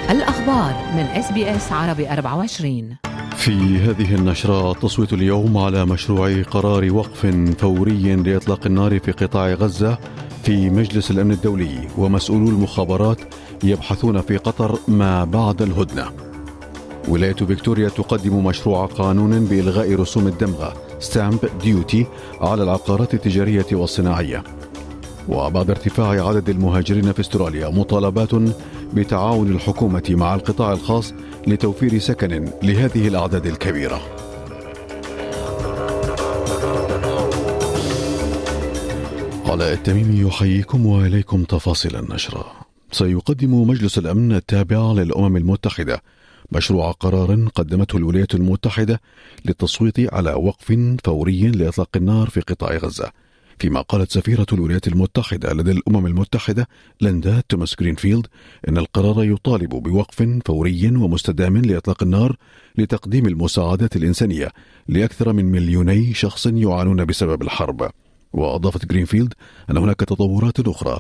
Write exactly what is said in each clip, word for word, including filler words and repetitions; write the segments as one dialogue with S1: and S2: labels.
S1: الأخبار من إس بي إس عربي أربعة وعشرين.
S2: في هذه النشرة تصويت اليوم على مشروع قرار وقف فوري لإطلاق النار في قطاع غزة في مجلس الأمن الدولي، ومسؤولو المخابرات يبحثون في قطر ما بعد الهدنة. ولاية فيكتوريا تقدم مشروع قانون بإلغاء رسوم الدمغة ستامب ديوتي على العقارات التجارية والصناعية. وبعد ارتفاع عدد المهاجرين في استراليا مطالبات بتعاون الحكومة مع القطاع الخاص لتوفير سكن لهذه الأعداد الكبيرة. علاء التميمي يحييكم وإليكم تفاصيل النشرة. سيقدم مجلس الأمن التابع للأمم المتحدة مشروع قرار قدمته الولايات المتحدة للتصويت على وقف فوري لإطلاق النار في قطاع غزة، فيما قالت سفيرة الولايات المتحدة لدى الأمم المتحدة ليندا توماس جرينفيلد إن القرار يطالب بوقف فوري ومستدام لإطلاق النار لتقديم المساعدات الإنسانية لأكثر من مليوني شخص يعانون بسبب الحرب. وأضافت جرينفيلد أن هناك تطورات أخرى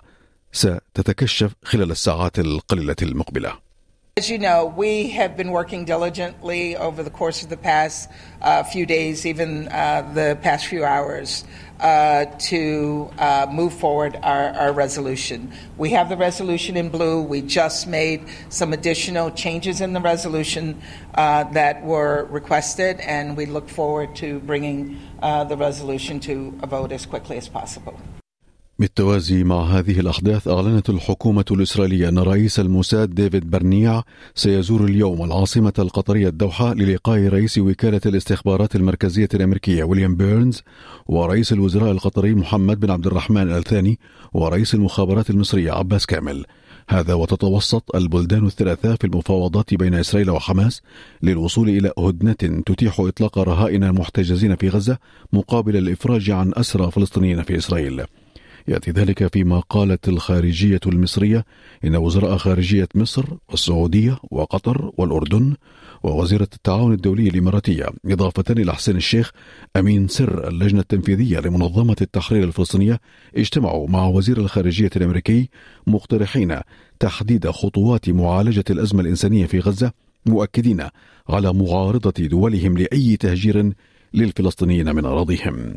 S2: ستتكشف خلال الساعات القليلة المقبلة.
S3: As you know, we have been working diligently over the course of the past uh, few days, even uh, the past few hours, uh, to uh, move forward our, our resolution. We have the resolution in blue. We just made some additional changes in the resolution uh, that were requested, and we look forward to bringing uh, the resolution to a vote as quickly as possible.
S2: بالتوازي مع هذه الأحداث، أعلنت الحكومة الإسرائيلية أن رئيس الموساد ديفيد برنيع سيزور اليوم العاصمة القطرية الدوحة للقاء رئيس وكالة الاستخبارات المركزية الأمريكية ويليام بيرنز ورئيس الوزراء القطري محمد بن عبد الرحمن آل ثاني ورئيس المخابرات المصرية عباس كامل. هذا وتتوسط البلدان الثلاثة في المفاوضات بين إسرائيل وحماس للوصول إلى هدنة تتيح إطلاق رهائن المحتجزين في غزة مقابل الإفراج عن أسرى فلسطينيين في إسرائيل. يأتي ذلك فيما قالت الخارجية المصرية إن وزراء خارجية مصر والسعودية وقطر والأردن ووزيرة التعاون الدولي الإماراتية، إضافة إلى حسين الشيخ أمين سر اللجنة التنفيذية لمنظمة التحرير الفلسطينية، اجتمعوا مع وزير الخارجية الأمريكي مقترحين تحديد خطوات معالجة الأزمة الإنسانية في غزة، مؤكدين على معارضة دولهم لأي تهجير للفلسطينيين من أراضيهم.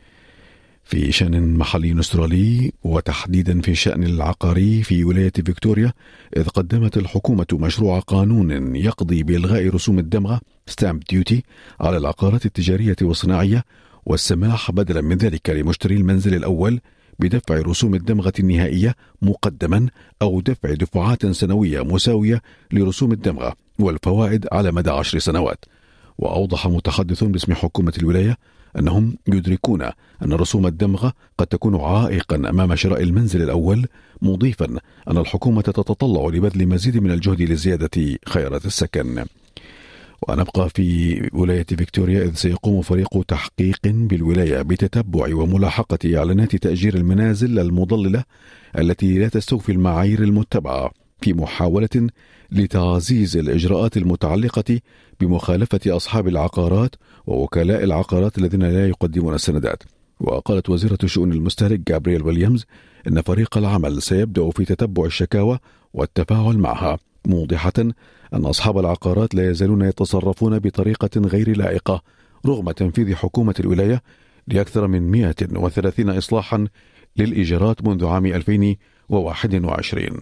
S2: في شأن محلي أسترالي وتحديدا في شأن العقاري في ولاية فيكتوريا، إذ قدمت الحكومة مشروع قانون يقضي بإلغاء رسوم الدمغة ستامب ديوتي على العقارات التجارية والصناعية، والسماح بدلا من ذلك لمشتري المنزل الأول بدفع رسوم الدمغة النهائية مقدما أو دفع دفعات سنوية مساوية لرسوم الدمغة والفوائد على مدى عشر سنوات. وأوضح متحدث باسم حكومة الولاية أنهم يدركون أن رسوم الدمغة قد تكون عائقا أمام شراء المنزل الأول، مضيفا أن الحكومة تتطلع لبذل مزيد من الجهد لزيادة خيارات السكن. ونبقى في ولاية فيكتوريا، إذ سيقوم فريق تحقيق بالولاية بتتبع وملاحقة إعلانات تأجير المنازل المضللة التي لا تستوفي المعايير المتبعة، في محاولة لتعزيز الإجراءات المتعلقة بمخالفة أصحاب العقارات ووكلاء العقارات الذين لا يقدمون السندات. وقالت وزيرة شؤون المستهلك جابرييل ويليامز إن فريق العمل سيبدأ في تتبع الشكاوى والتفاعل معها، موضحة أن أصحاب العقارات لا يزالون يتصرفون بطريقة غير لائقة رغم تنفيذ حكومة الولاية لأكثر من مئة وثلاثين إصلاحا للإيجارات منذ عام ألفين وواحد وعشرين.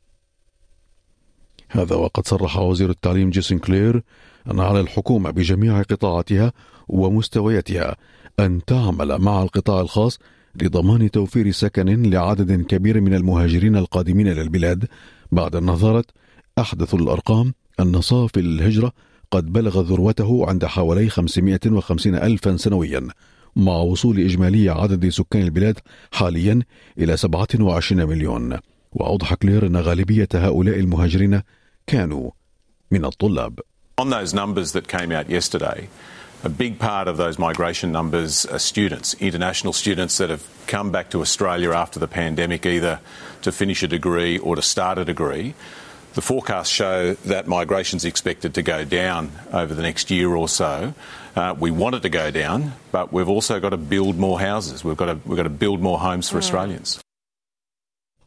S2: هذا وقد صرح وزير التعليم جيسون كلير أن على الحكومة بجميع قطاعاتها ومستوياتها أن تعمل مع القطاع الخاص لضمان توفير سكن لعدد كبير من المهاجرين القادمين إلى البلاد، بعد أن نظرت أحدث الأرقام أن صافي الهجرة قد بلغ ذروته عند حوالي خمسمئة وخمسين ألفا سنويا، مع وصول إجمالي عدد سكان البلاد حاليا إلى سبعة وعشرين مليون. وأوضح كلير أن غالبية هؤلاء المهاجرين كانوا من الطلاب.
S4: On those numbers that came out yesterday, a big part of those migration numbers are students, international students that have come back to Australia after the pandemic, either to finish a degree or to start a degree. The forecasts show that migration is expected to go down over the next year or so. Uh, we want it to go down, but we've also got to build more houses. We've got to, we've got to build more homes for Australians.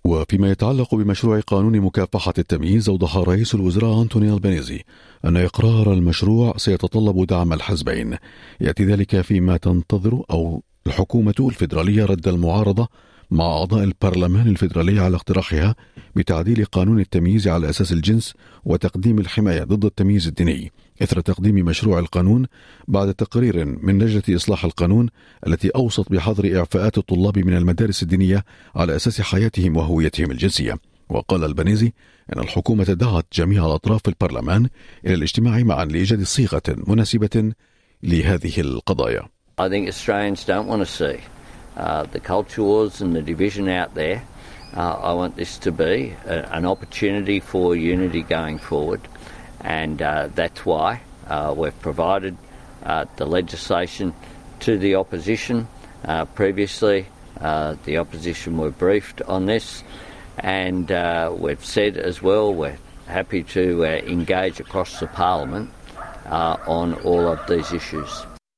S2: وفيما يتعلق بمشروع قانون مكافحة التمييز، أوضح رئيس الوزراء أنتوني ألبانيزي أن إقرار المشروع سيتطلب دعم الحزبين. يأتي ذلك فيما تنتظر أو الحكومة الفيدرالية رد المعارضة مع أعضاء البرلمان الفيدرالي على اقتراحها بتعديل قانون التمييز على أساس الجنس وتقديم الحماية ضد التمييز الديني، إثر تقديم مشروع القانون بعد تقرير من لجنة إصلاح القانون التي أوصت بحظر إعفاءات الطلاب من المدارس الدينية على أساس حياتهم وهويتهم الجنسية. وقال ألبانيزي أن الحكومة دعت جميع الأطراف في البرلمان إلى الاجتماع معا لإيجاد صيغة مناسبة لهذه القضايا.
S5: I think Australians don't want to see uh, the culture wars and the division out there. Uh, I want this to be a, an opportunity for unity going forward, and uh, that's why uh, we've provided uh, the legislation to the opposition. Uh, previously, uh, the opposition were briefed on this, and uh, we've said as well we're happy to uh, engage across the parliament uh, on all of these issues.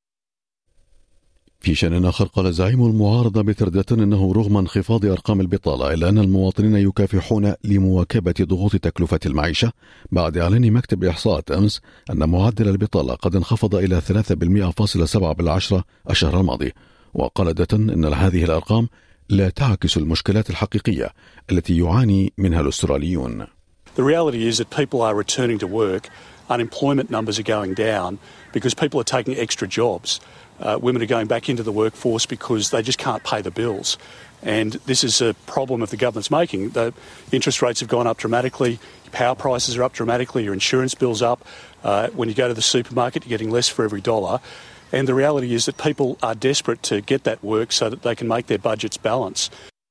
S2: في شأن آخر، قال زعيم المعارضة بتردة أنه رغم انخفاض أرقام البطالة إلا أن المواطنين يكافحون لمواكبة ضغوط تكلفة المعيشة، بعد إعلان مكتب إحصاءات أمس أن معدل البطالة قد انخفض إلى ثلاثة فاصلة سبعة بالمئة الشهر الماضي. وقال دتن أن هذه الأرقام لا تعكس المشكلات الحقيقية التي يعاني منها الأستراليون.
S6: The reality is that people are returning to work. Unemployment numbers are going down because people are taking extra jobs. Uh, women are going back into the workforce because they just can't pay the bills. And this is a problem that the government's making. The interest rates have gone up dramatically, power prices are up dramatically, your insurance bill's up. Uh, when you go to the supermarket, you're getting less for every dollar. And the reality is that people are desperate to get that work so that they can make their budgets balance.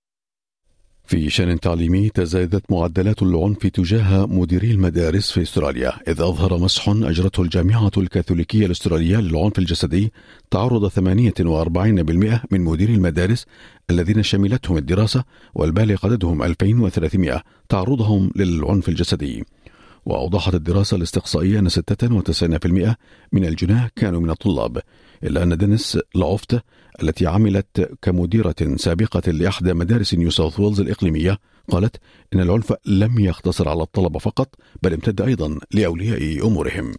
S2: في شأن تعليمي، تزايدت معدلات العنف تجاه مديري المدارس في استراليا، إذ أظهر مسح أجرته الجامعة الكاثوليكية الأسترالية للعنف الجسدي تعرض ثمانية وأربعين بالمئة من مديري المدارس الذين شملتهم الدراسة، والبالغ عددهم ألفين وثلاثمئة تعرضهم للعنف الجسدي. وأوضحت الدراسة الاستقصائية أن ستة وتسعين بالمئة من الجناه كانوا من الطلاب، إلا أن دينيس لعوفت التي عملت كمديرة سابقة لإحدى مدارس نيو ساوث ويلز الإقليمية قالت إن العنف لم يقتصر على الطلبة فقط، بل امتد أيضا لأولياء أمورهم.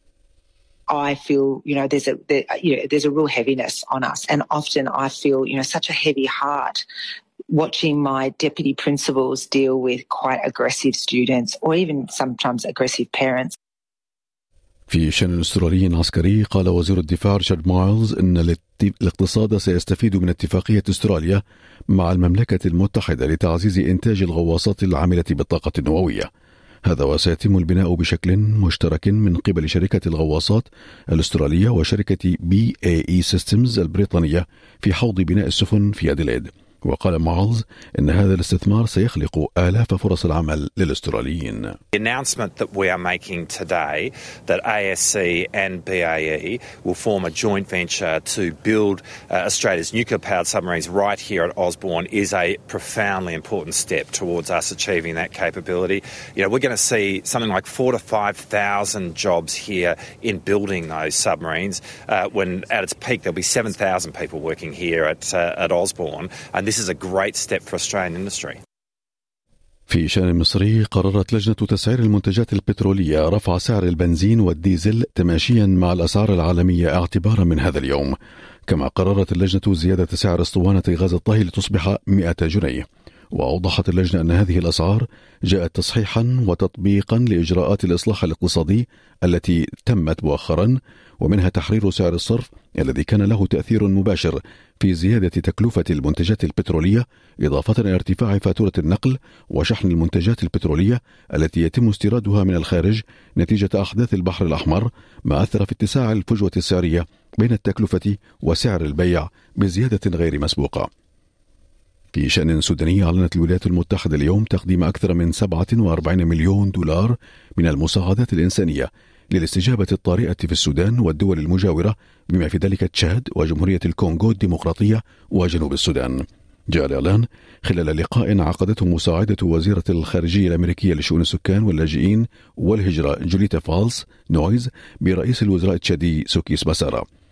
S7: I feel, you know, there's a there, you know, there's a real heaviness on us, and often I feel, you know, such a heavy heart watching my deputy principals deal with quite aggressive students or even sometimes aggressive parents.
S2: في شأن أسترالي عسكري، قال وزير الدفاع ريتشارد مايلز إن الاقتصاد سيستفيد من اتفاقية أستراليا مع المملكة المتحدة لتعزيز إنتاج الغواصات العاملة بالطاقة النووية. هذا وسيتم البناء بشكل مشترك من قبل شركة الغواصات الأسترالية وشركة بي اي اي سيستمز البريطانية في حوض بناء السفن في أديلايد. وقال مايلز إن هذا الاستثمار سيخلق آلاف فرص العمل للأستراليين.
S8: The announcement that we are making today that A S C and B A E will form a joint venture to build uh, Australia's nuclear-powered submarines right here at Osborne is a profoundly important step towards us achieving that capability. You know, we're going to see something like four to five thousand jobs here in building those submarines. Uh, when at its peak, there'll be seven thousand people working here at uh, at Osborne, and this is a great step for Australian industry.
S2: في شأن مصري، قررت لجنة تسعير المنتجات البترولية رفع سعر البنزين والديزل تماشيا مع الأسعار العالمية اعتبارا من هذا اليوم. كما قررت اللجنة زيادة سعر اسطوانة غاز الطهي لتصبح مئة جنيه. وأوضحت اللجنة أن هذه الأسعار جاءت تصحيحا وتطبيقا لإجراءات الإصلاح الاقتصادي التي تمت مؤخرا، ومنها تحرير سعر الصرف الذي كان له تأثير مباشر في زيادة تكلفة المنتجات البترولية، إضافة إلى ارتفاع فاتورة النقل وشحن المنتجات البترولية التي يتم استيرادها من الخارج نتيجة أحداث البحر الأحمر، ما أثر في اتساع الفجوة السعرية بين التكلفة وسعر البيع بزيادة غير مسبوقة. في شأن سوداني، أعلنت الولايات المتحدة اليوم تقديم أكثر من سبعة وأربعين مليون دولار من المساعدات الإنسانية للاستجابة الطارئة في السودان والدول المجاورة، بما في ذلك تشاد وجمهورية الكونغو الديمقراطية وجنوب السودان. جاء الإعلان خلال لقاء عقدته مساعدة وزيرة الخارجية الأمريكية لشؤون السكان واللاجئين والهجرة جوليتا فالس نويز برئيس الوزراء التشادي سوكيس باسارا.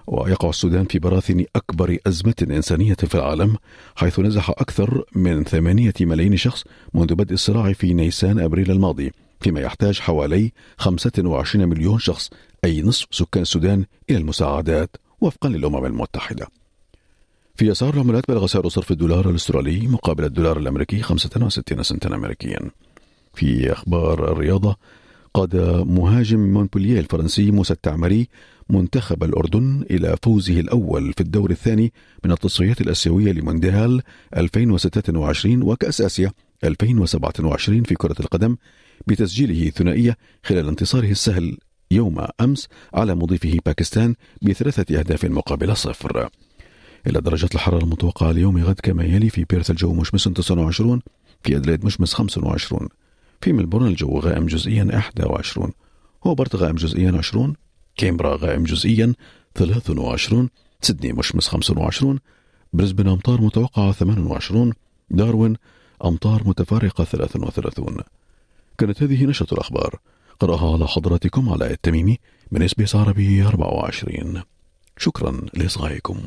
S2: ويقع السودان في براثن أكبر أزمة إنسانية في العالم، حيث نزح أكثر من ثمانية ملايين شخص منذ بدء الصراع في نيسان أبريل الماضي، فيما يحتاج حوالي خمسة وعشرين مليون شخص أي نصف سكان السودان إلى المساعدات وفقا للأمم المتحدة. في أسعار العملات بلغ سعر صرف الدولار الأسترالي مقابل الدولار الأمريكي خمسة وستين سنتا أمريكيا. في أخبار الرياضة، قاد مهاجم مونبولييه الفرنسي موسى التعمري منتخب الأردن إلى فوزه الأول في الدور الثاني من التصفيات الآسيوية لمونديال ألفين وستة وعشرين وكأس آسيا ألفين وسبعة وعشرين في كرة القدم بتسجيله ثنائية خلال انتصاره السهل يوم أمس على مضيفه باكستان بثلاثة أهداف مقابل صفر. إلى درجات الحرارة المتوقعة اليوم غد كما يلي: في بيرث الجو مشمس تسعة وعشرين، في أدليد مشمس خمسة وعشرين، في ملبورن الجو غائم جزئيا واحد وعشرين، هوبرت غائم جزئيا عشرين، كامبرا غائم جزئيا ثلاثة وعشرين، سيدني مشمس خمسة وعشرين، بريسبن أمطار متوقعة ثمانية وعشرين، داروين أمطار متفارقة ثلاثة وثلاثين. كانت هذه نشرة الأخبار، قرأها على حضراتكم علاء التميمي من إس بي إس عربي أربعة وعشرين. شكرا لإصغائكم.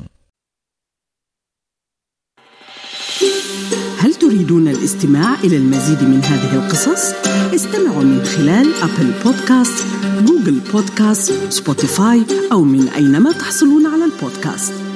S9: هل تريدون الاستماع إلى المزيد من هذه القصص؟ استمعوا من خلال أبل بودكاست، جوجل بودكاست، سبوتيفاي أو من أينما تحصلون على البودكاست.